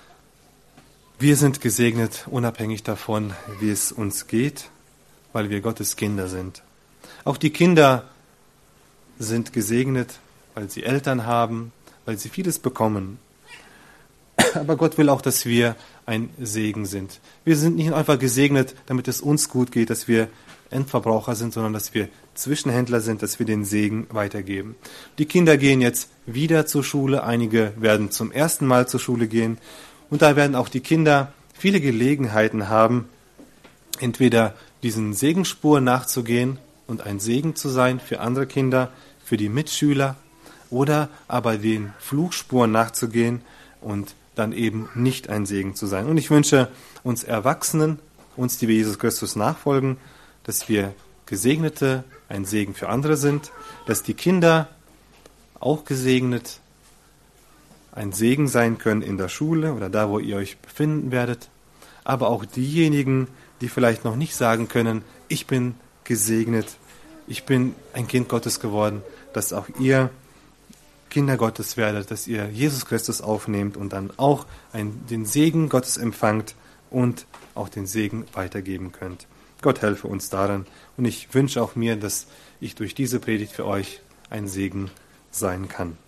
wir sind gesegnet, unabhängig davon, wie es uns geht, weil wir Gottes Kinder sind. Auch die Kinder sind gesegnet, weil sie Eltern haben, weil sie vieles bekommen. Aber Gott will auch, dass wir ein Segen sind. Wir sind nicht einfach gesegnet, damit es uns gut geht, dass wir Endverbraucher sind, sondern dass wir Zwischenhändler sind, dass wir den Segen weitergeben. Die Kinder gehen jetzt wieder zur Schule, einige werden zum ersten Mal zur Schule gehen, und da werden auch die Kinder viele Gelegenheiten haben, entweder diesen Segensspuren nachzugehen und ein Segen zu sein für andere Kinder, für die Mitschüler, oder aber den Fluchspuren nachzugehen und dann eben nicht ein Segen zu sein. Und ich wünsche uns Erwachsenen, uns, die wir Jesus Christus nachfolgen, dass wir Gesegnete ein Segen für andere sind, dass die Kinder auch gesegnet ein Segen sein können in der Schule oder da, wo ihr euch befinden werdet, aber auch diejenigen, die vielleicht noch nicht sagen können, ich bin gesegnet, ich bin ein Kind Gottes geworden, dass auch ihr Kinder Gottes werdet, dass ihr Jesus Christus aufnehmt und dann auch ein, den Segen Gottes empfangt und auch den Segen weitergeben könnt. Gott helfe uns daran, und ich wünsche auch mir, dass ich durch diese Predigt für euch ein Segen sein kann.